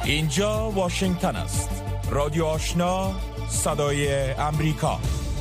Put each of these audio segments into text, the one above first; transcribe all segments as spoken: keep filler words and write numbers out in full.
اینجا واشنگتن است. رادیو آشنا، صدای امریکا.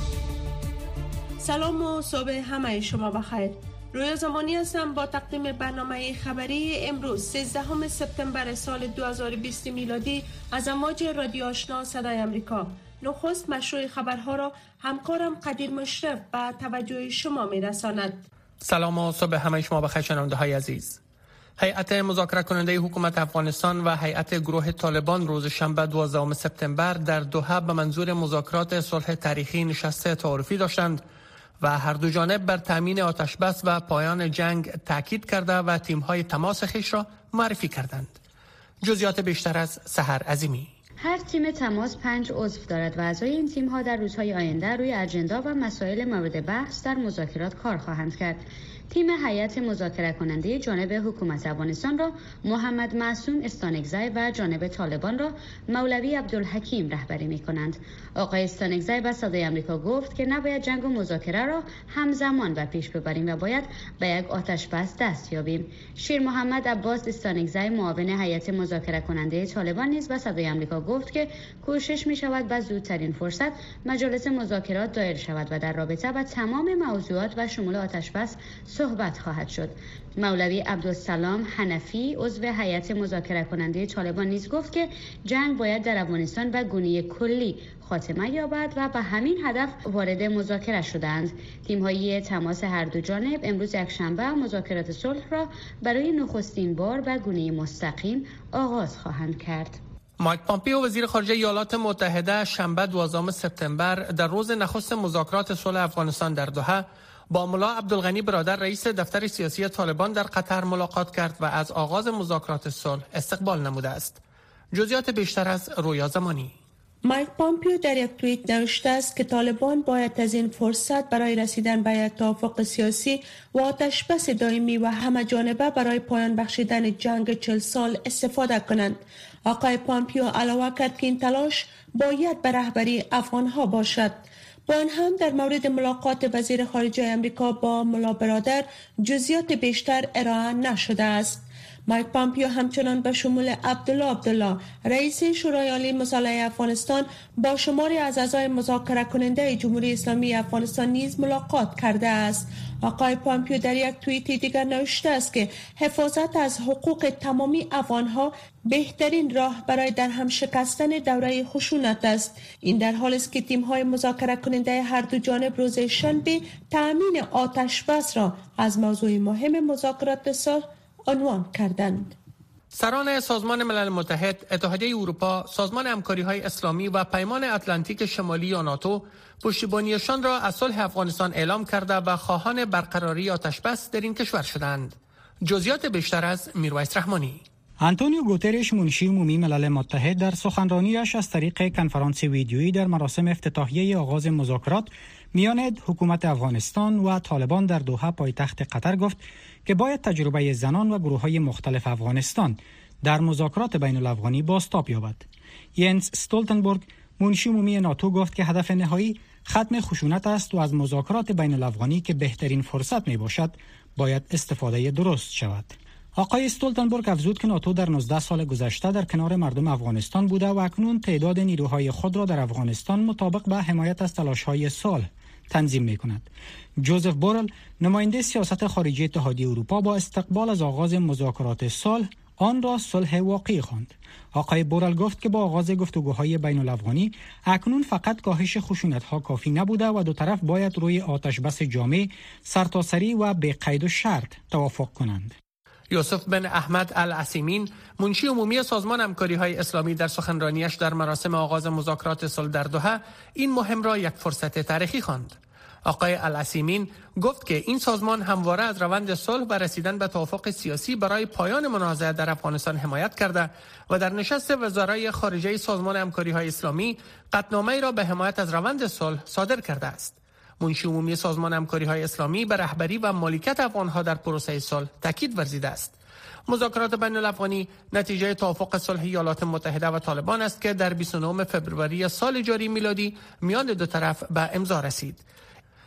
سلام و صبح همه شما بخیر. رویا زمانی هستم با تقدیم برنامه خبری امروز سیزدهم سپتامبر سال دو هزار و بیست میلادی از امواج رادیو آشنا صدای امریکا. نخست مشروع خبرها را همکارم قدیر مشرف به توجه شما میرساند. سلام و صبح همه شما بخیر شنونده های عزیز. هیئت مذاکره کننده حکومت افغانستان و هیئت گروه طالبان روز شنبه دوازدهم سپتامبر در دوحه به منظور مذاکرات صلح تاریخی نشست تعارفی داشتند و هر دو جانب بر تامین آتشبس و پایان جنگ تاکید کرده و تیم‌های تماس خویش را معرفی کردند. جزئیات بیشتر از سحر عظیمی. هر تیم تماس پنج عضو دارد و اعضای این تیم‌ها در روزهای آینده روی اجندا و مسائل مورد بحث در مذاکرات کار خواهند کرد. تیم هیئت مذاکره کننده جانب حکومت افغانستان را محمد معصوم استانکزی و جانب طالبان را مولوی عبدالحکیم رهبری می‌کنند. آقای استانکزی به صدای آمریکا گفت که نباید جنگ و مذاکره را همزمان به پیش ببریم و باید به یک آتش بس دست یابیم. شیر محمد عباس استانکزی معاون هیئت مذاکره کننده طالبان نیز به صدای آمریکا گفت که کوشش می‌شود به زودترین فرصت مجالس مذاکرات دایر شود و در رابطه با تمام موضوعات و شمول آتش بس صحبت خواهد شد. مولوی عبدالسلام حنفی عضو هیئت مذاکره کننده طالبان نیز گفت که جنگ باید در افغانستان به گونه کلی خاتمه یابد و به همین هدف وارد مذاکره شدند. تیم‌های تماس هر دو جانب امروز یکشنبه مذاکرات صلح را برای نخستین بار به گونه مستقیم آغاز خواهند کرد. مایک پامپیو وزیر خارجه ایالات متحده شنبه دوازدهم سپتامبر در روز نخست مذاکرات صلح افغانستان در دوحه با ملا عبدالغنی برادر رئیس دفتر سیاسی طالبان در قطر ملاقات کرد و از آغاز مذاکرات صلح استقبال نموده است. جزئیات بیشتر از رویا زمانی. مایک پامپیو در یک توییت نوشته است که طالبان باید از این فرصت برای رسیدن به یک توافق سیاسی و آتشبس دائمی و همه جانبه برای پایان بخشیدن جنگ چهل سال استفاده کنند. آقای پامپیو علاوه کرد که این تلاش باید به رهبری افغانها باشد. با آن هم در مورد ملاقات وزیر خارجه آمریکا با ملا برادر جزئیات بیشتر ارائه نشده است. مایک پامپیو همچنان به شمول عبدالله عبدالله رئیس شورای عالی مصالحه افغانستان با شماری از اعضای مذاکره کننده جمهوری اسلامی افغانستان نیز ملاقات کرده است. آقای پامپیو در یک توییت دیگر نوشته است که حفاظت از حقوق تمامی افغانها بهترین راه برای در هم شکستن دوره خشونت است. این در حالی است که تیم‌های مذاکره کننده هر دو جانب روز شنبه تأمین آتش بس را از موضوع مهم مذاکرات صلح عنوان کردند. سران سازمان ملل متحد، اتحادیه اروپا، سازمان همکاری‌های اسلامی و پیمان اتلانتیک شمالی یا ناتو پشتیبانیشان را از صلح افغانستان اعلام کرده و خواهان برقراری آتشبس در این کشور شدند. جزئیات بیشتر از میرویس رحمانی. آنتونیو گوترش منشی عمومی ملل متحد در سخنرانیش از طریق کنفرانس ویدیویی در مراسم افتتاحیه آغاز مذاکرات میان حکومت افغانستان و طالبان در دوحه پایتخت قطر گفت که باید تجربه زنان و گروه‌های مختلف افغانستان در مذاکرات بین الافغانی بازتاب یابد. ینس استولتنبرگ منشی عمومی ناتو گفت که هدف نهایی ختم خشونت است و از مذاکرات بین الافغانی که بهترین فرصت می باشد باید استفاده درست شود. آقای استولتنبرگ افزود که ناتو در نوزده سال گذشته در کنار مردم افغانستان بوده و اکنون تعداد نیروهای خود را در افغانستان مطابق به حمایت از تلاش‌های صلح تنظیم می‌کند. جوزف بورل نماینده سیاست خارجی اتحادیه اروپا با استقبال از آغاز مذاکرات صلح آن را صلح واقعی خواند. آقای بورل گفت که با آغاز گفتگوهای بین الافغانی اکنون فقط کاهش خشونت‌ها کافی نبوده و دو طرف باید روی آتشبس جامع، سرتاسری و بی قید و شرط توافق کنند. یوسف بن احمد العثیمین منشی عمومی سازمان همکاری‌های اسلامی در سخنرانیش در مراسم آغاز مذاکرات صلح در دوحه این مهم را یک فرصت تاریخی خواند. آقای العثیمین گفت که این سازمان همواره از روند صلح و رسیدن به توافق سیاسی برای پایان منازعه در افغانستان حمایت کرده و در نشست وزرای خارجه سازمان همکاری‌های اسلامی قطعنامه‌ای را به حمایت از روند صلح صادر کرده است. منشی عمومی سازمان همکاری‌های اسلامی به رهبری و مالکیت افغان‌ها در پروسه صلح تاکید ورزیده است. مذاکرات بین الافغانی نتیجه توافق صلح ایالات متحده و طالبان است که در بیست و نهم فوریه سال جاری میلادی میان دو طرف به امضا رسید.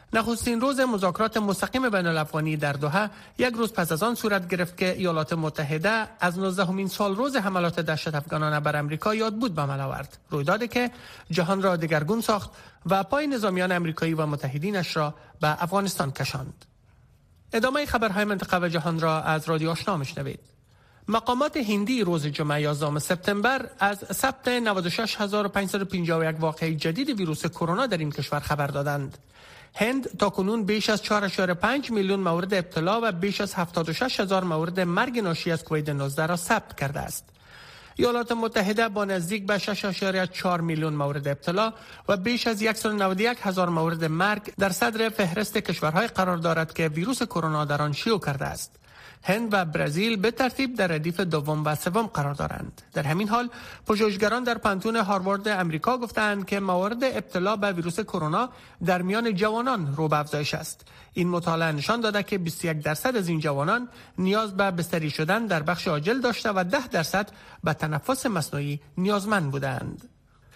نخستین روز مذاکرات مستقیم بین الافغانی در دوحه یک روز پس از آن صورت گرفت که ایالات متحده از نوزدهمین سال روز حملات دهشت افغانانه بر امریکا یاد بود به عمل آورد. رویدادی که جهان را دگرگون ساخت و پای نظامیان امریکایی و متحدینش را به افغانستان کشاند. ادامه خبرهای منطقه و جهان را از رادیو آشنا میشنوید. مقامات هندی روز جمعه یازدهم سپتامبر از ثبت نود و شش هزار و پانصد و پنجاه و یک واقعه جدید ویروس کرونا در این کشور خبر دادند. هند تاکنون بیش از چهار ممیز پنج میلیون مورد ابتلا و بیش از هفتاد و شش هزار مورد مرگ ناشی از کووید نوزده را ثبت کرده است. ایالات متحده با نزدیک به شش ممیز چهار میلیون مورد ابتلا و بیش از صد و نود و یک هزار مورد مرگ در صدر فهرست کشورهای قرار دارد که ویروس کرونا در آن شیوع کرده است. هند و برزیل به ترتیب در ردیف دوم و سوم قرار دارند. در همین حال پژوهشگران در پانتون هاروارد امریکا گفتند که موارد ابتلا به ویروس کرونا در میان جوانان رو به افزایش است. این مطالعه نشان داده که بیست و یک درصد از این جوانان نیاز به بستری شدن در بخش عاجل داشته و ده درصد به تنفس مصنوعی نیازمند بودند.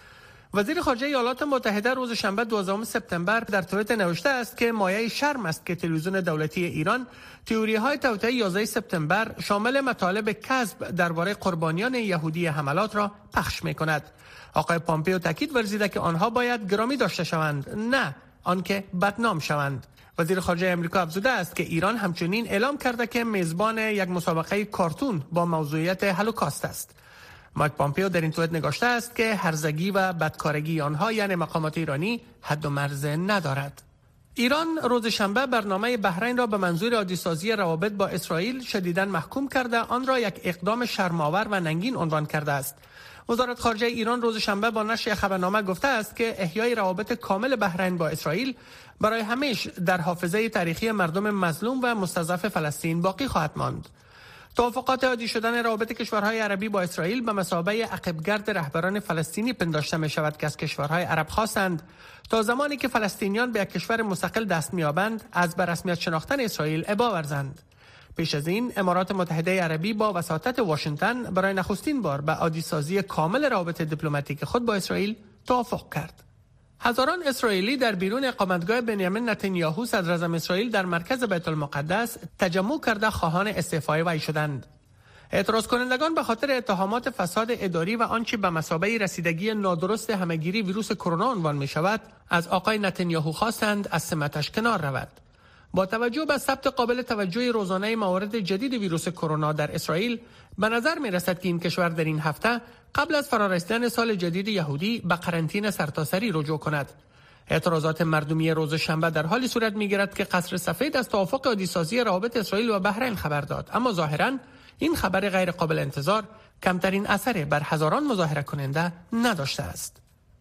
وزیر خارجه ایالات متحده روز شنبه دوازدهم سپتامبر در توییت نوشته است که مایه شرم است که تلویزیون دولتی ایران تئوری‌های توطئه یازدهم سپتامبر شامل مطالب کذب درباره قربانیان یهودی حملات را پخش می‌کند. آقای پامپئو تاکید ورزیده که آنها باید گرامی داشته شوند، نه آنکه بدنام شوند. وزیر خارجه آمریکا افزوده است که ایران همچنین اعلام کرده که میزبان یک مسابقه کارتون با موضوعیت هولوکاست است. مایک پامپئو در این توییت نگاشته است که هرزگی و بدکارگی آنها یعنی مقامات ایرانی حد و مرز ندارد. ایران روز شنبه برنامه بحرین را به منظور عادی‌سازی روابط با اسرائیل شدیداً محکوم کرده آن را یک اقدام شرم‌آور و ننگین عنوان کرده است. وزارت خارجه ایران روز شنبه با نشر خبرنامه گفته است که احیای روابط کامل بحرین با اسرائیل برای همیشه در حافظه تاریخی مردم مظلوم و مستضعف فلسطین باقی خواهد ماند. توافقات عادی شدن روابط کشورهای عربی با اسرائیل به مثابه عقبگرد رهبران فلسطینی پنداشته می شود که از کشورهای عرب خواستند تا زمانی که فلسطینیان به یک کشور مستقل دست می‌یابند از به رسمیت شناختن اسرائیل ابا ورزند. پیش از این امارات متحده عربی با وساطت واشنگتن برای نخستین بار به عادی‌سازی کامل روابط دیپلماتیک خود با اسرائیل توافق کرد. هزاران اسرائیلی در بیرون اقامتگاه بنیامین نتانیاهو صدر اعظم اسرائیل در مرکز بیت المقدس تجمع کرده خواهان استعفای وی شدند. اعتراض کنندگان به خاطر اتهامات فساد اداری و آنچه به مثابه رسیدگی نادرست همهگیری ویروس کرونا عنوان می شود از آقای نتانیاهو خواستند از سمتش کنار رود. با توجه به ثبت قابل توجه روزانه موارد جدید ویروس کرونا در اسرائیل به نظر می رسد که این کشور در این هفته قبل از فرارسیدن سال جدید یهودی به قرنطینه سرتاسری رجوع کند. اعتراضات مردمی روز شنبه در حالی صورت می گیرد که قصر سفید از توافق عادی‌سازی روابط اسرائیل و بحرین خبر داد، اما ظاهراً این خبر غیر قابل انتظار کمترین اثر بر هزاران مظاهره کننده نداشته است.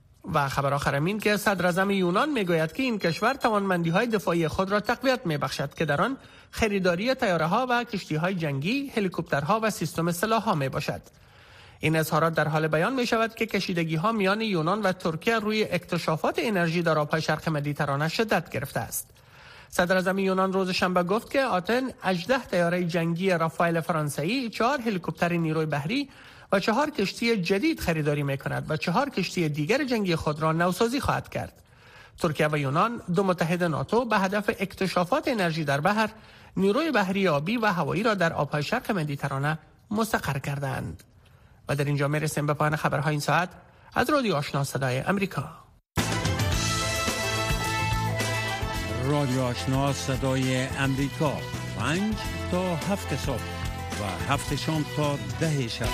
و خبر آخر این که صدر اعظم یونان میگوید که این کشور توانمندی‌های دفاعی خود را تقویت می‌بخشد که در آن خریداری طیاره‌ها و کشتی‌های جنگی، هلیکوپترها و سیستم سلاح‌ها میباشد. این اظهارات در حال بیان می‌شود که کشیدگی‌ها میان یونان و ترکیه روی اکتشافات انرژی در آب‌های شرق مدیترانه شدت گرفته است. صدر اعظم یونان روز شنبه گفت که آتن هجده طیاره جنگی رافائل فرانسوی، چهار هلیکوپتر نیروی بحری و چهار کشتی جدید خریداری می‌کند و چهار کشتی دیگر جنگی خود را نوسازی خواهد کرد. ترکیه و یونان دو متحد ناتو به هدف اکتشافات انرژی در بحر، نیروی بحری آبی و هوایی را در آب‌های شرق مدیترانه مستقر کردند. و در اینجا میرسیم به پایان خبرهای این ساعت از رادیو آشنا صدای امریکا. رادیو آشنا صدای امریکا، پنج تا هفت صبح و هفت شام تا ده شب.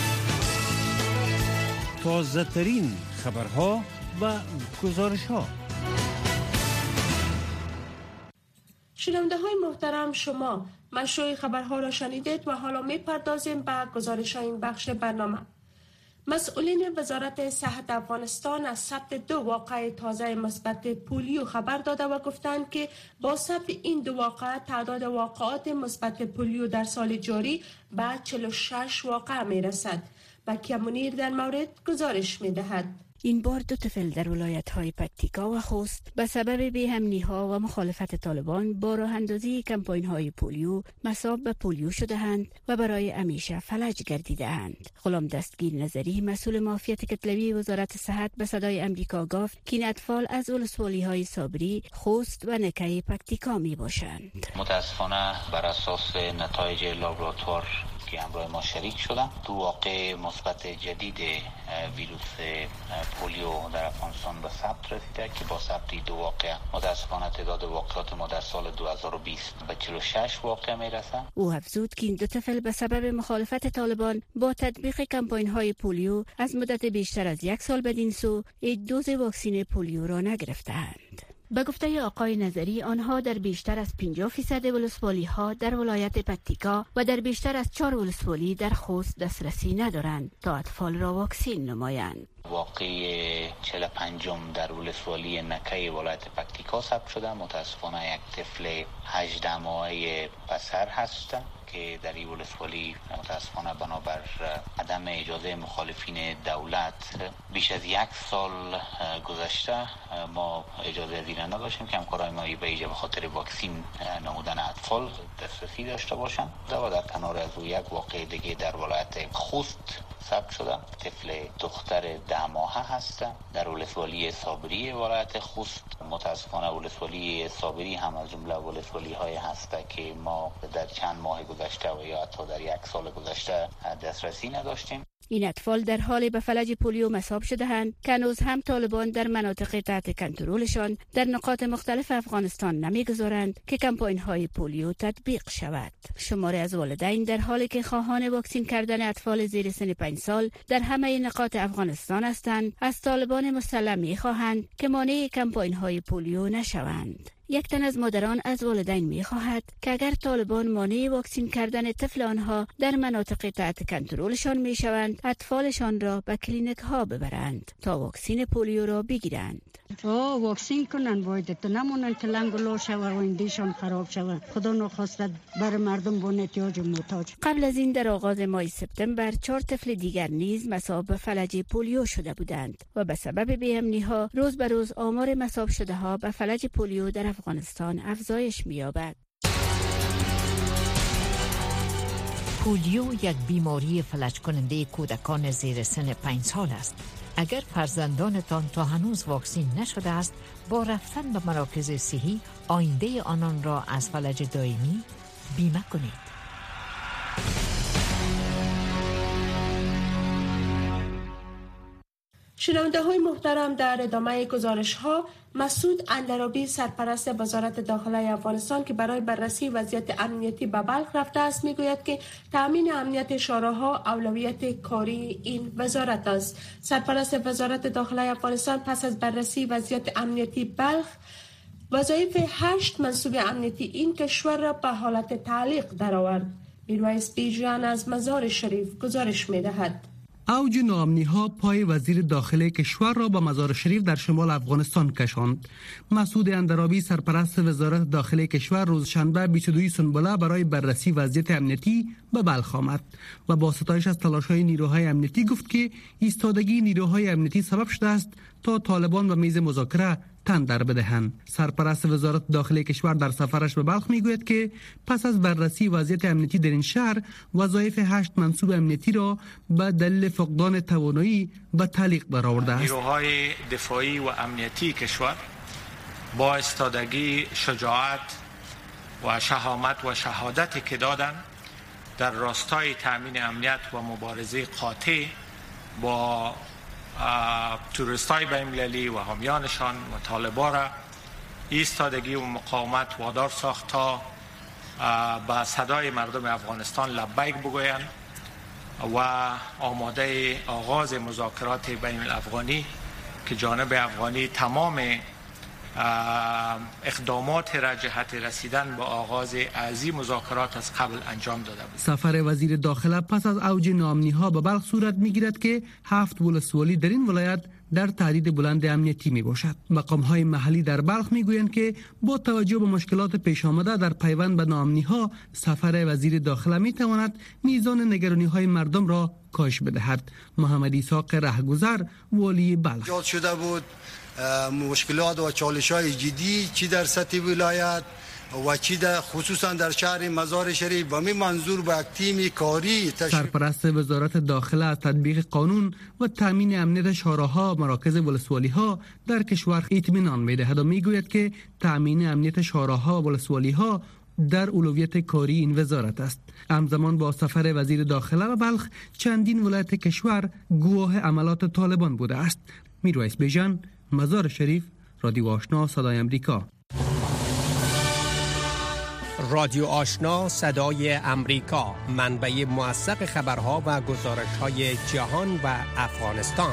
تازه ترین خبرها و گزارش ها. شنونده های محترم، شما مشروع خبرها را شنیدید و حالا می پردازیم به گزارش این بخش برنامه. مسئولین وزارت صحت افغانستان از ثبت دو واقعه تازه مثبت پولیو خبر داده و گفتند که با ثبت این دو واقعه تعداد واقعات مثبت پولیو در سال جاری به چهل و شش واقعه می رسد. بکیه منیر در مورد گزارش می دهد. این بار دو طفل در ولایت‌های پکتیکا و خوست به سبب بی‌امنی‌ها و مخالفت طالبان با راه اندازی کمپاین‌های پولیو مصاب به پولیو شده‌اند و برای همیشه فلج گردیده‌اند. غلام دستگیر نظری مسئول معافیت کتلوی وزارت صحت به صدای امریکا گفت که این اطفال از ولسوالی‌های صابری، خوست و نکه پکتیکا میباشند. متاسفانه بر اساس نتایج لابراتوار که همراه ما شریک شدن، دو واقع مثبت جدید ویروس پولیو در افغانستان به ثبت رسیده که با ثبت دو واقع متاسفانه تعداد واقعات ما در سال دو هزار و بیست به چهل و شش واقع میرسه. او افزود که این دو طفل به سبب مخالفت طالبان با تطبیق کمپاین‌های پولیو از مدت بیشتر از یک سال بدین سو یک دوز واکسین پولیو را نگرفته‌اند. به گفته آقای نظری آنها در بیشتر از پنجاه درصد ولسوالی ها در ولایت پکتیکا و در بیشتر از چهار ولسوالی در خوست دسترسی ندارند تا اطفال را واکسین نمایند. واقعی چهل و پنجم در ولسوالی نکه ولایت پکتیکا ثبت شده. متاسفانه یک طفل هجده ماهه پسر هست که در این ولسوالی متاسفانه بنابر عدم اجازه مخالفین دولت بیش از یک سال گذشته ما اجازه از این نداشتیم که همکارای ما به ویژه به خاطر واکسین نمودن اطفال دسترسی داشته باشند. و در کنار از او یک واقع دیگه در ولایت خوست ثبت شده. طفل دختر ده ماهه هست در ولسوالی صابری ولایت خوست. متاسفانه ولسوالی صابری هم از جمله ولسوالی های هست که ما در چند ماه گذشته و یا حتی در یک سال گذشته دسترسی نداشتیم. این اطفال در حال به فلج پولیو مصاب شده‌اند که هنوز هم طالبان در مناطق تحت کنترلشان در نقاط مختلف افغانستان نمیگذارند که کمپاین‌های پولیو تطبیق شود. شماری از والدین در حالی که خواهان واکسین کردن اطفال زیر سن پنج سال در همه نقاط افغانستان هستند، از طالبان مسلح می‌خواهند که مانع کمپاین‌های پولیو نشوند. یک تن از مادران از والدین می خواهد که اگر طالبان مانع واکسین کردن طفل آنها در مناطق تحت کنترلشان می شوند، اطفالشان را به کلینیک ها ببرند تا واکسین پولیو را بگیرند. او واکسین کنن باید تو نمونن که لنگولو شود و ایندیشان خراب شود. خدا نخواسته بر مردم با احتیاج محتاج. قبل از این در آغاز ماه سپتامبر چهار طفل دیگر نیز مصاب به فلج پولیو شده بودند و به سبب بی‌امنی ها روز به روز آمار مصاب شده ها به فلج پولیو در افغانستان افزایش می‌یابد. پولیو یک بیماری فلج کننده کودکان زیر سن پنج سال است. اگر فرزندانتان تا هنوز واکسین نشده است، با رفتن به مراکز صحی آینده آنان را از فلج دائمی بیمه کنید. شنونده های محترم، در ادامه گزارش ها مسعود اندرابی سرپرست وزارت داخله افغانستان که برای بررسی وضعیت امنیتی به بلخ رفته است میگوید که تامین امنیت شوراها اولویت کاری این وزارت است. سرپرست وزارت داخله افغانستان پس از بررسی وضعیت امنیتی بلخ وظایف هشت منصوب امنیتی این کشور را به حالت تعلیق درآورد. میرویس بیژن از مزار شریف گزارش میدهد. اوج ناامنی‌ها پای وزیر داخله کشور را به مزار شریف در شمال افغانستان کشاند. مسعود اندرابی سرپرست وزارت داخله کشور روز شنبه بیست و دو سنبله برای بررسی وضعیت امنیتی به بلخ آمد و با ستایش از تلاش‌های نیروهای امنیتی گفت که ایستادگی نیروهای امنیتی سبب شده است تا طالبان به میز مذاکره تن در بدهند. سرپرست وزارت داخله کشور در سفرش به بلخ میگوید که پس از بررسی وضعیت امنیتی در این شهر وظایف هشت منصوب امنیتی را به دلیل فقدان توانایی به تعلیق برآورده است. نیروهای دفاعی و امنیتی کشور با ایستادگی، شجاعت و شهامت و شهادتی که دادند در راستای تامین امنیت و مبارزه قاطع با توریستای بین‌المللی و حامیانشان و طالبان را ایستادگی و مقاومت وادار ساخت تا به صدای مردم افغانستان لبیک بگویند و آماده آغاز مذاکرات بین الافغانی که جانب افغانی تمام اقدامات را جهت رسیدن به آغاز ازی مذاکرات از قبل انجام داده بود. سفر وزیر داخله پس از اوج ناامنی‌ها به بلخ صورت می‌گیرد که هفت ولسوالی در این ولایت در تهدید بلند امنیتی می باشد. مقام‌های محلی در بلخ می گویند که با توجه به مشکلات پیش آمده در پیوند به ناامنی‌ها، سفر وزیر داخله می تواند میزان نگرانی‌های مردم را کاهش بدهد. محمد اسحاق رهگذر، والی بلخ: ایجاد شده بود مشکلات و چالش‌های جدی چی در سطح ولایت و چی در خصوصا در شهر مزار شریف و می منظور به یک تیم کاری. سرپرست وزارت داخله از تطبیق قانون و تامین امنیت شهرها و مراکز ولسوالی‌ها در کشور اطمینان می‌دهد و می‌گوید که تامین امنیت شهرها و ولسوالی‌ها در اولویت کاری این وزارت است. همزمان با سفر وزیر داخله و بلخ، چندین ولایت کشور گواه عملات طالبان بوده است. میرویس بیژن، مزار شریف، رادیو آشنا صدای امریکا. رادیو آشنا صدای امریکا، منبع موثق خبرها و گزارش‌های جهان و افغانستان.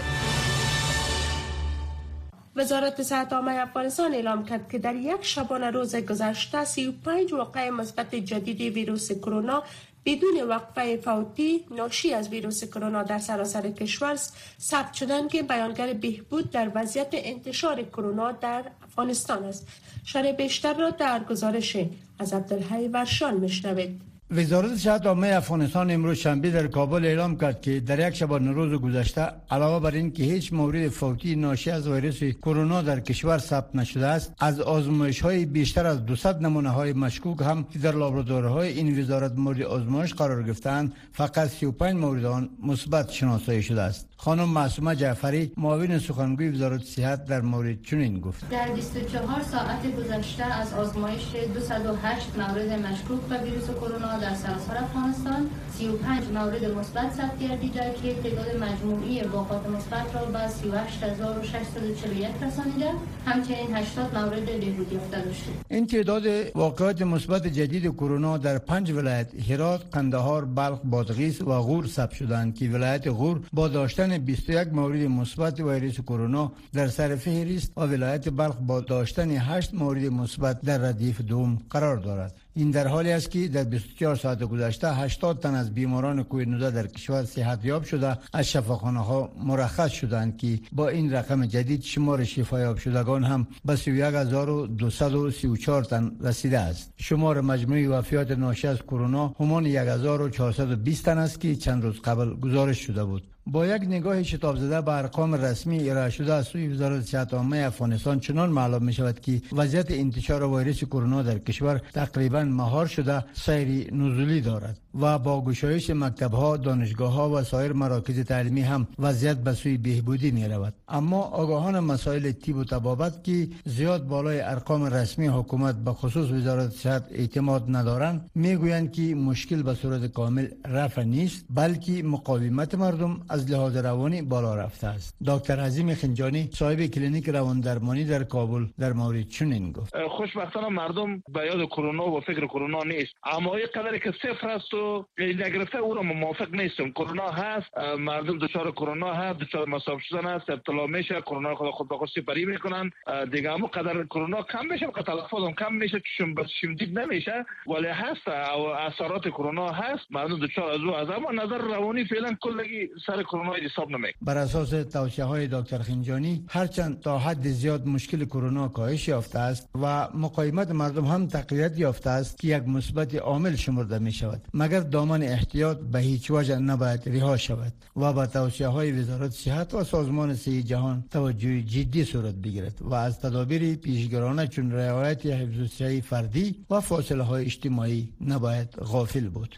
وزارت صحت عامه افغانستان اعلام کرد که در یک شبانه روز گذشته سی و پنج واقعه مثبت جدید ویروس کرونا بدون وقفه فوتی ناشی از ویروس کرونا در سراسر کشور ثبت شدند که بیانگر بهبود در وضعیت انتشار کرونا در افغانستان است. شرح بیشتر را در گزارش از عبدالحی ورشان میشنوید. وزارت صحت عامه افغانستان امروز شنبه در کابل اعلام کرد که در یک شبانه روز گذشته علاوه بر این که هیچ مورد فوتی ناشی از ویروس کرونا در کشور ثبت نشده است، از آزمایش‌های بیشتر از دویست نمونه‌های مشکوک هم که در لابراتوارهای این وزارت مورد آزمایش قرار گرفتند، فقط سی و پنج مورد آن مثبت شناسایی شده است. خانم معصومه جعفری، معاون سخنگوی وزارت صحت، در مورد چنین گفت: در بیست و چهار ساعت گذشته از آزمایش دویست و هشت مورد مشکوک به ویروس کرونا در سراسر افغانستان سی و پنج مورد مثبت ثبت گردیده که تعداد مجموعی واقعات مثبت را به سی و هشت هزار و ششصد و چهل و یک رسانیده. همچنین هشتاد مورد بهبود یافته داشتیم. این تعداد واقعات مثبت جدید کرونا در پنج ولایت هرات، قندهار، بلخ، بادغیس و غور ثبت شدند که ولایت غور با داشتن بیست و یک مورد مثبت ویروس کرونا در سر فهرست و ولایت بلخ با داشتن هشت مورد مثبت در ردیف دوم قرار دارد. این در حالی است که در بیست و چهار ساعت گذشته هشتاد تن از بیماران کووید نوزده در کشور صحتیاب شده از شفاخانه‌ها مرخص شدند که با این رقم جدید شمار شفایاب شدگان هم به سی و یک هزار و دویست و سی و چهار تن رسیده است. شمار مجموعی وفیات ناشی از کرونا همان یک هزار و چهارصد و بیست تن است که چند روز قبل گزارش شده بود. با یک نگاه شتاب زده به ارقام رسمی ارائه شده از سوی وزارت صحت عامه افغانستان چنان معلوم می شود که وضعیت انتشار ویروس کرونا در کشور تقریبا مهار شده سیر نزولی دارد و با گشایش مکتب‌ها، دانشگاه‌ها و سایر مراکز تعلیمی هم وضعیت به سوی بهبودی می رود. اما آگاهان مسائل طب و طبابت که زیاد بالای ارقام رسمی حکومت به خصوص وزارت صحت اعتماد ندارند، میگویند که مشکل به صورت کامل رفع نیست، بلکه مقاومت مردم از لحاظ روانی بالا رفته است. دکتر عظیم خنجانی، صاحب کلینیک روان درمانی در کابل، در مورد چنین گفت: خوشبختانه مردم به یاد کرونا و فکر کرونا نیست، اما این قدری که صفر است و نگرفته او را موافق نیستم. کرونا هست، مردم دچار کرونا هست، دچار مصاب شدن است، ابتلا میشه، کرونا خود خود به خود سپری میکنن دیگه. اما قدر کرونا کم میشه، که تلفظ هم کم میشه، چشم بس شمدید نمیشه، ولی هست و اثرات کرونا هست. مردم دچار از او از اما نظر روانی فعلا کلگی سر کرونا حساب نمیکنه. بر اساس توصیه های دکتر خنجانی، هرچند تا حد زیاد مشکل کرونا کاهش یافته است و مقاومت مردم هم تقویت یافته است که یک مثبت عامل شمرده می شود، مگر دامن احتیاط به هیچ وجه نباید رها شود و با توصیه های وزارت صحت و سازمان صحت جهان توجه جدی صورت بگیرد و از تدابیر پیشگیرانه چون رعایت حفظ الصحه فردی و فاصله های اجتماعی نباید غافل بود.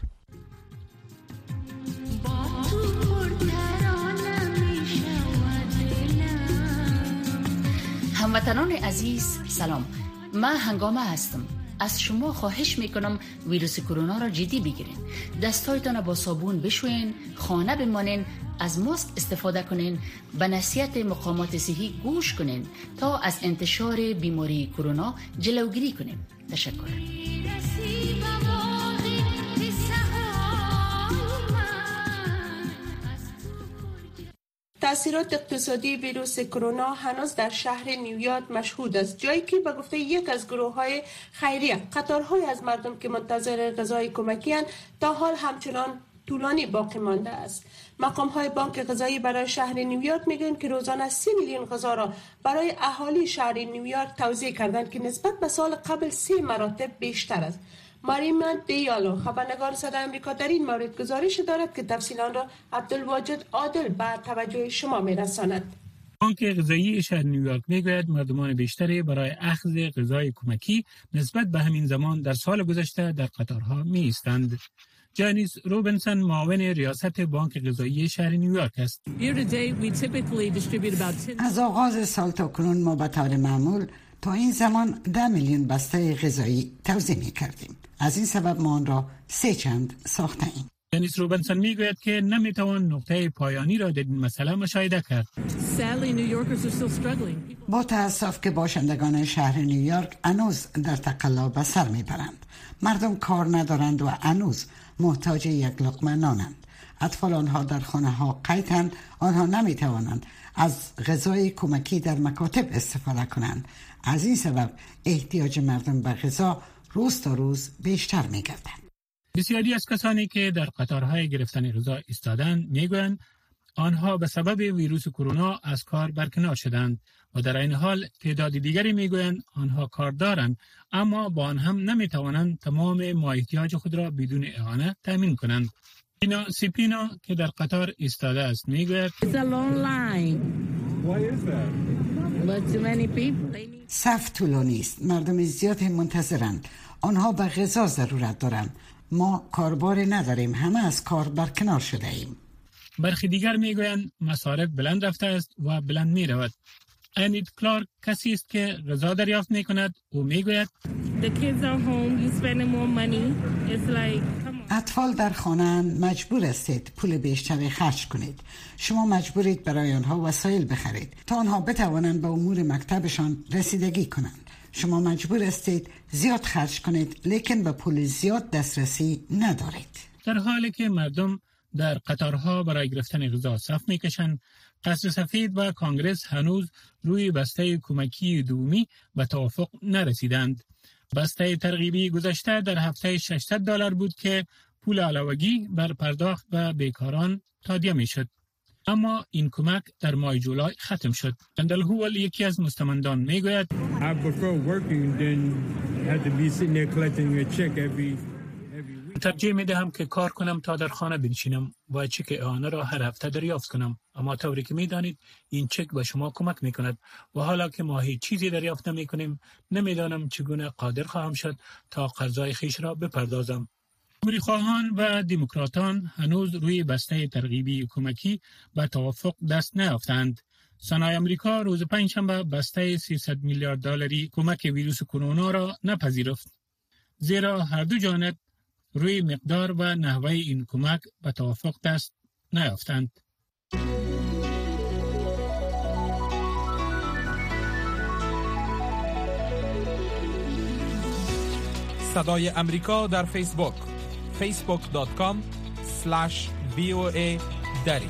هموطنان عزیز سلام، من هنگامه هستم. از شما خواهش میکنم ویروس کرونا را جدی بگیرین. دستایتان با صابون بشوین، خانه بمانین، از ماسک استفاده کنین، به نصیحت مقامات صحی گوش کنین تا از انتشار بیماری کرونا جلوگیری کنیم. تشکر. تأثیرات اقتصادی ویروس کرونا هنوز در شهر نیویورک مشهود است، جایی که به گفته یک از گروه‌های خیریه قطارهای از مردم که منتظر غذای کمکی اند تا حال همچنان طولانی باقی مانده است. مقام های بانک غذایی برای شهر نیویورک میگن که روزانه سی میلیون غذا را برای اهالی شهر نیویورک توزیع کردند که نسبت به سال قبل سه مراتب بیشتر است. ماریما دیالو خبرنگار صدای آمریکا در این مورد گزارش دارد که تفصیلات را عبدالواجد عادل به توجه شما میرساند. بانک غذایی شهر نیویورک میگوید مردمان بیشتری برای اخذ غذای کمکی نسبت به همین زمان در سال گذشته در قطارها می ایستند. جانیس روبنسون معاون ریاست بانک غذایی شهر نیویورک است. از آغاز سال تا کنون ما به طور معمول تا این زمان ده میلیون بسته غذایی توزیع می کردیم. از این سبب ما آن را سه چند ساخته ایم. جانیس روبنسون میگوید که نمیتوان نقطه پایانی را در این مسئله مشاهده کرد. با تأسف که باشندگان شهر نیویورک هنوز در تقلا به سر میبرند. مردم کار ندارند و هنوز محتاج یک لقمه نانند. اطفال آنها در خانه ها قیدند، آنها نمیتوانند از غذای کمکی در مکاتب استفاده کنند. از این سبب احتیاج مردم به غذا روز تا روز بیشتر میگردد. بسیاری از کسانی که در قطارهای گرفتن غذا ایستادند میگویند آنها به سبب ویروس کرونا از کار برکنار شدند و در این حال تعداد دیگری میگویند آنها کار دارند اما با آن هم نمیتوانند تمام مایحتیاج خود را بدون اعانه تامین کنند. اینا سیپینا که در قطار ایستاده است میگوید صف طولانی است. مردم زیادی منتظرند. آنها به غذا ضرورت دارند. ما کارباری نداریم، همه از کار برکنار شده ایم. برخی دیگر میگویند مصارف بلند رفته است و بلند می رود. انید کلارک کسی است که غذا دریافت می کند و می گوید اطفال در خانه مجبور استید پول بیشتری خرج کنید. شما مجبورید برای آنها وسایل بخرید تا آنها بتوانند به امور مکتبشان رسیدگی کنند. شما مجبور استید زیاد خرج کنید لیکن به پول زیاد دسترسی ندارید. در حالی که مردم در قطارها برای گرفتن غذا صف میکشند، قصر سفید و کانگرس هنوز روی بسته کمکی دومی به توافق نرسیدند. بسته ترغیبی گذشته در هفته ششصد دلار بود که پول علاوگی بر پرداخت به بیکاران تادیه میشد. اما این کمک در ماه جولای ختم شد. اندل هوول یکی از مستمندان میگوید ترجیح میدهم که کار کنم تا در خانه بنشینم و چک اعانه را هر هفته دریافت کنم، اما طوری که میدانید این چک به شما کمک میکند و حالا که ما هیچ چیزی دریافت نمیکنیم نمیدانم چگونه قادر خواهم شد تا قرضای خیش را بپردازم. جمهوری خواهان و دموکراتان هنوز روی بسته ترغیبی کمکی به توافق دست نیافتند. سنای آمریکا روز پنجشنبه بسته سیصد میلیارد دلاری کمک ویروس کرونا را نپذیرفت، زیرا هر دو جانب روی مقدار و نحوه این کمک به توافق دست نیافتند. صدای امریکا در فیسبوک فیسبوک دات کام اسلش وی او ای دری.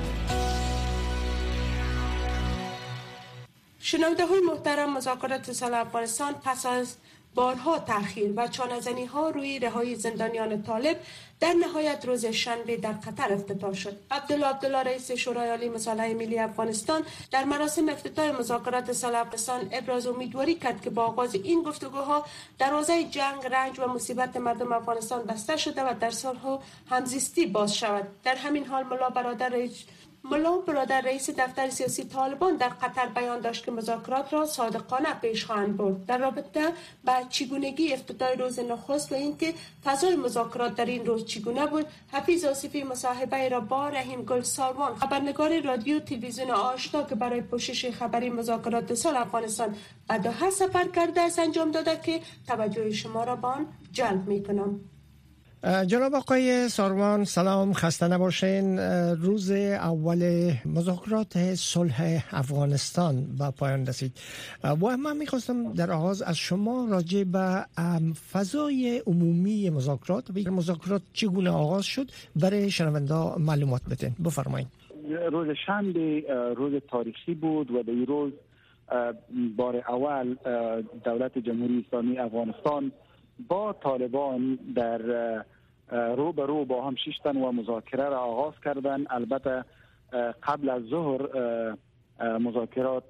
شنونده های محترم، مذاکرات صلح افغانستان پس از بارها تأخیر و چانه‌زنی ها روی رهایی زندانیان طالب در نهایت روز شنبه در قطر افتتاح شد. عبدالله عبدالله رئیس شورای عالی مصالحه ملی افغانستان در مراسم افتتاح مذاکرات صلح افغانستان ابراز امیدواری کرد که با آغاز این گفتگوها دروازه جنگ، رنج و مصیبت مردم افغانستان بسته شده و در صلح همزیستی باز شود. در همین حال ملا برادر رئیس ملا برادر رئیس دفتر سیاسی طالبان در قطر بیان داشت که مذاکرات را صادقانه پیش خواهند برد. در رابطه با چگونگی افتتاح روز نخست و اینکه فضای مذاکرات در این روز چگونه بود، حفیظ آصفی مصاحبه را با رحیم گل ساروان، خبرنگار رادیو تلویزیون آشنا که برای پوشش خبری مذاکرات صلح افغانستان به دوحه سفر کرده است انجام داده که توجه شما را به آن جلب می‌کنم. جناب آقای ساروان سلام، خسته نباشین. روز اول مذاکرات صلح افغانستان به پایان رسید و من میخواستم در آغاز از شما راجع به فضای عمومی مذاکرات و مذاکرات چگونه آغاز شد برای شنونده معلومات بدین. بفرمایید. روز شنبه روز تاریخی بود و در این روز بار اول دولت جمهوری اسلامی افغانستان با طالبان در رو به رو با هم شیشتن و مذاکره را آغاز کردن. البته قبل از ظهر مذاکرات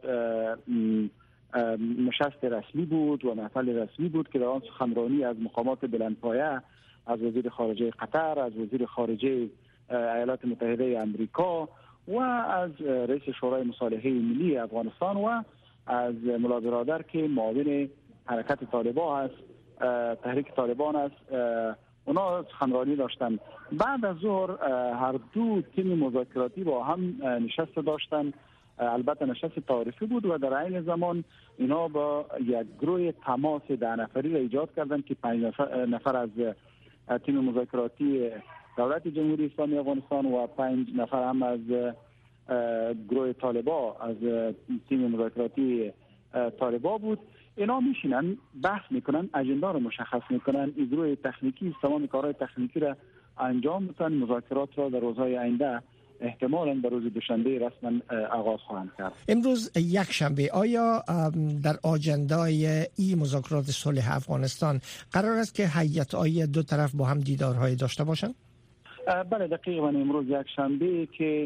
نشست رسمی بود و محفل رسمی بود که در آن سخنرانی از مقامات بلندپایه، از وزیر خارجه قطر، از وزیر خارجه ایالات متحده آمریکا و از رئیس شورای مصالحه ملی افغانستان و از ملا برادر که معاون حرکت طالبان است، تحریک طالبان است، اونا سخنرانی داشتن. بعد از ظهر هر دو تیم مذاکراتی با هم نشست داشتن. البته نشست تعارفی بود و در عین زمان اینا با یک گروه تماس ده نفری را ایجاد کردن که پنج نفر, نفر از تیم مذاکراتی دولت جمهوری اسلامی افغانستان و پنج نفر هم از گروه طالبان از تیم مذاکراتی طالبان بود. اینا میشینن بحث میکنن، اجندا رو مشخص میکنن، این گروه تکنیکی تمام کارهای تکنیکی را انجام میدن. مذاکرات را در روزهای آینده احتمالاً در روز دوشنبه رسما آغاز خواهند کرد. امروز یک شنبه، آیا در آجندای این مذاکرات صلح افغانستان قرار است که هیئت‌های دو طرف با هم دیدارهای داشته باشند؟ بله دقیقاً امروز یک شنبه که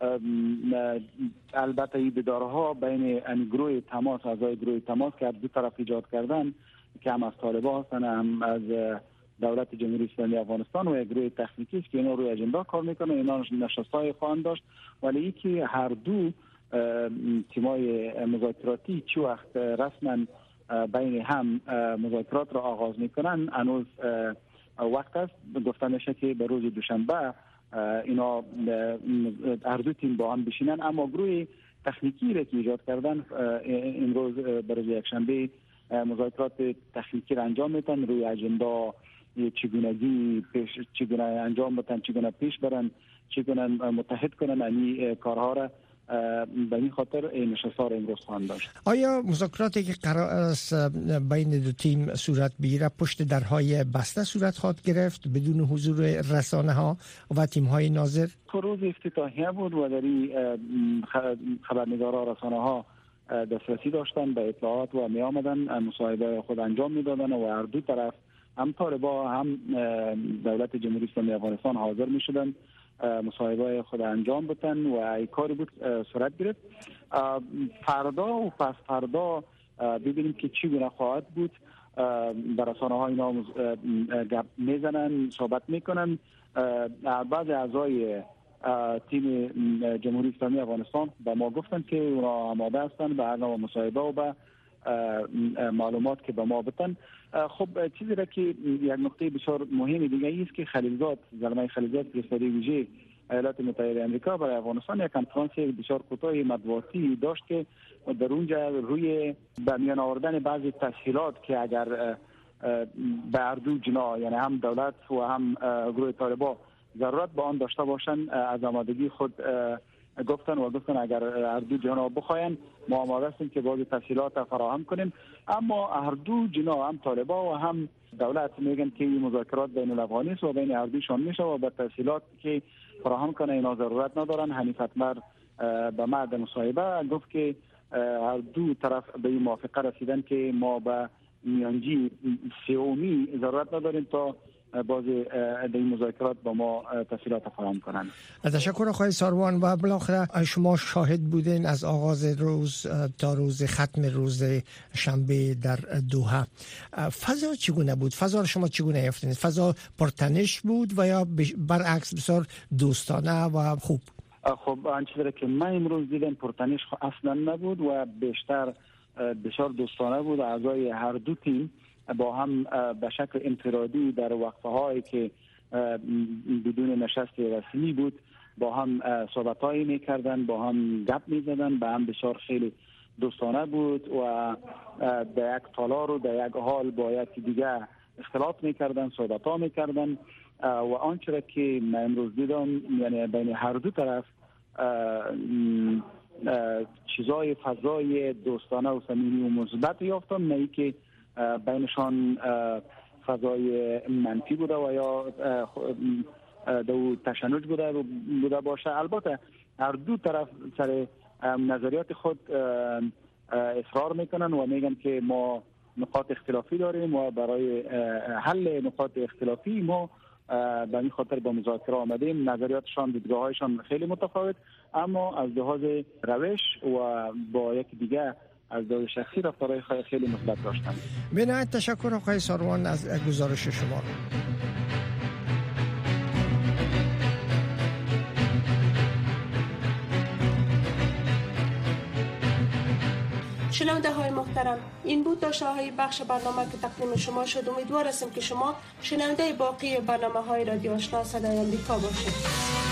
البته این دیدارها بین گروه تماس، اعضای گروه تماس که دو طرف ایجاد کردن که هم از طالبان هستن هم از دولت جمهوری اسلامی افغانستان و یک گروه تکنیکی است که اینا روی اجندا کار میکنه، اینا نشست‌های خواهند داشت، ولی ای که هر دو تیمای مذاکراتی چه وقت رسما بین هم مذاکرات را آغاز میکنن هنوز وقت است. گفته میشه که به روز دوشنبه اینا هر دو تیم با هم بشینن، اما گروه تکنیکی را که ایجاد کردن امروز به روز یکشنبه مذاکرات تکنیکی را انجام میدن، روی اجندا چگونگی پیش چگونه انجام بدن، چگونه پیش برن، چگونه متحد کنن این کارها را. به این خاطر این نشست‌ها را امروز خواهند داشت. آیا مذاکراتی که قرار است بین دو تیم صورت بگیره پشت درهای بسته صورت خواهد گرفت بدون حضور رسانه ها و تیم های ناظر؟ روز افتتاحیه بود و در این خبرنگارا رسانه ها دسترسی داشتن به اطلاعات و می آمدن مصاحبه خود انجام می دادن و هر دو طرف هم طالبان هم دولت جمهوری اسلامی افغانستان حاضر می شدن مصاحبه خود انجام بدن و این کاری بود صورت گرفت. فردا و پس فردا ببینیم که چی گونه خواهد بود. در رسانه ها اینا گپ میزنن، صحبت میکنن. بعضی اعضای تیم جمهوری اسلامی افغانستان به ما گفتن که اونا آماده هستن به هر نوع مصاحبه و به معلومات که به ما بدن. خب چیزی را که یک نقطه بسیار مهمی دیگه است که خلیلزاد زلمه خلیلزاد فرستاده ویژه ایالات متحده آمریکا برای افغانستان یک کنفرانس بسیار کوتاه مطبوعاتی داشت که در اونجا روی به میان آوردن بعضی تسهیلات که اگر به هر دو جناح یعنی هم دولت و هم گروه طالبان ضرورت به آن داشته باشند از آمادگی خود گفتن و گفتن اگر هر دو جناح بخواین ما آماده هستیم که بعضی تسهیلات فراهم کنیم. اما هر دو جناح هم طالبان و هم دولت میگن که این مذاکرات بین الافغانی است و بین هر دوشان میشه و به تسهیلات که فراهم کنه اینا ضرورت ندارن. حنیف اتمر به بعد مصاحبه گفت که هر دو طرف به این موافقه رسیدن که ما به میانجی سومی ضرورت نداریم تا باز این مذاکرات با ما تفصیلات فراهم کنند. تشکر آقای ساروان. و بالاخره شما شاهد بودین از آغاز روز تا روز ختم روز شنبه در دوحه. فضا چگونه بود؟ فضا را شما چگونه یافتید؟ فضا پرتنش بود و یا برعکس بسیار دوستانه و خوب؟ خب آنچه که من امروز دیدم پرتنش اصلا نبود و بیشتر بسیار دوستانه بود. اعضای هر دو تیم با هم به شکل انفرادی در وقفه هایی که بدون نشست رسمی بود با هم صحبت هایی می کردن، با هم گپ می زدن، با هم بسیار خیلی دوستانه بود و در یک تالار و در یک حال با یکی دیگه اختلاط می کردن، صحبت ها می کردن و آنچه که من امروز دیدم یعنی بین هر دو طرف چیزای فضای دوستانه و صمیمی و مثبت یافتم، نه که بینشان فضای منفی بوده و یا دو تشنج بوده بوده باشه. البته هر دو طرف سر نظریات خود اصرار میکنن و میگن که ما نقاط اختلافی داریم و برای حل نقاط اختلافی ما به این خاطر با مذاکره آمدیم. نظریاتشان، دیدگاه‌هایشان خیلی متفاوت، اما از لحاظ روش و با یک دیگه از لحاظ شخصی رفتارهای خیلی مثبت داشتند. بنایت تشکر آقای ساروان از گزارش شما. شنونده های محترم، این بود داشته های بخش برنامه که تقدیم شما شد. امیدوار هستم که شما شنونده باقی برنامه های رادیو آشنا صدای امریکا باشید.